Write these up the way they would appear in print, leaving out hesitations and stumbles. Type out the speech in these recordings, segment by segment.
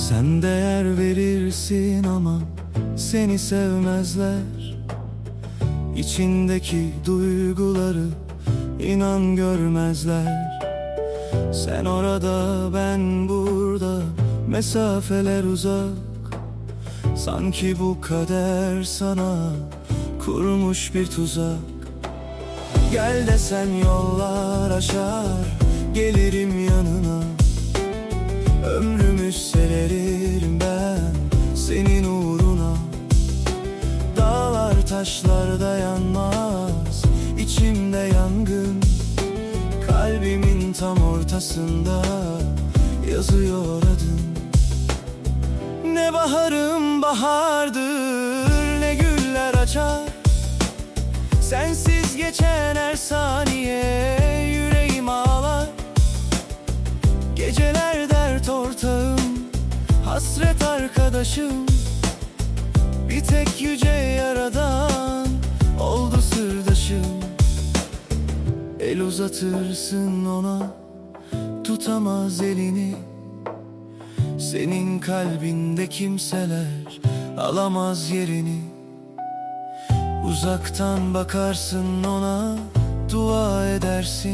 Sen değer verirsin ama seni sevmezler. İçindeki duyguları inan görmezler. Sen orada, ben burada, mesafeler uzak. Sanki bu kader sana kurmuş bir tuzak. Gel desen yollar aşar, gelirim yanına. Ömrümü sererim ben senin uğruna. Dağlar taşlar dayanmaz, içimde yangın. Kalbimin tam ortasında yazıyor adın. Ne baharım bahardır, ne güller açar. Sensiz geçen her saniye yüreğim ağlar. Geceler dert ortağım, hasret arkadaşım. Bir tek yüce yaradan oldu sırdaşım. El uzatırsın ona, tutamaz elini. Senin kalbinde kimseler alamaz yerini. Uzaktan bakarsın ona, dua edersin.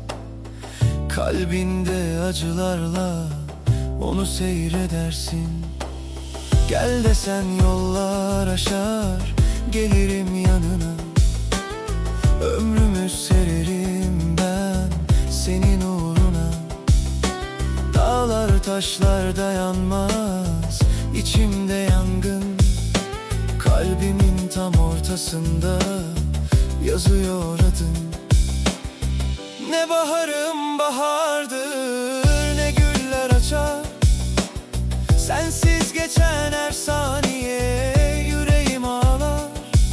Kalbinde acılarla onu seyredersin. Gel desen yollar aşar, gelirim yanına. Ömrümü sererim ben senin uğruna. Dağlar taşlar dayanmaz, içimde yangın. Kalbimin tam ortasında yazıyor adın. Ne baharım bahardır, ne güller açar. Sensiz geçen her saniye yüreğim ağlar.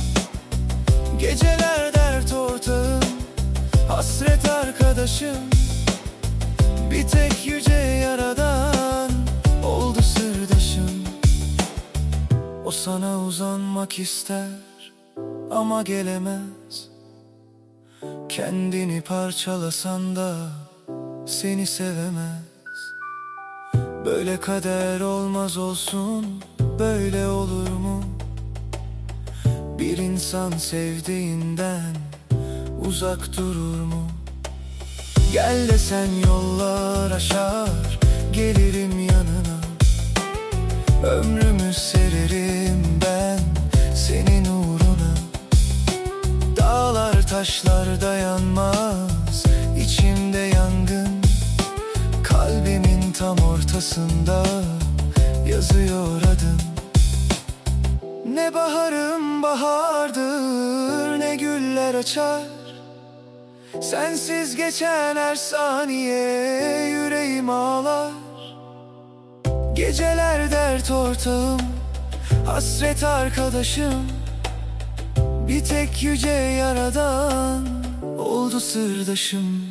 Geceler dert ortağım, hasret arkadaşım. Bir tek yüce yaradan oldu sırdaşım. O sana uzanmak ister ama gelemez. Kendini parçalasan da seni sevemez. Böyle kader olmaz olsun, böyle olur mu? Bir insan sevdiğinden uzak durur mu? Gel desen yollar aşar, gelirim yanına. Ömrümü sererim ben senin uğruna. Dağlar taşlar dayanmaz, içimde yangın. Kalbimin tam ortasında yazıyor adın. Ne baharım bahardır, ne güller açar. Sensiz geçen her saniye yüreğim ağlar. Geceler dert ortağım, hasret arkadaşım. Bir tek yüce yaradan oldu sırdaşım.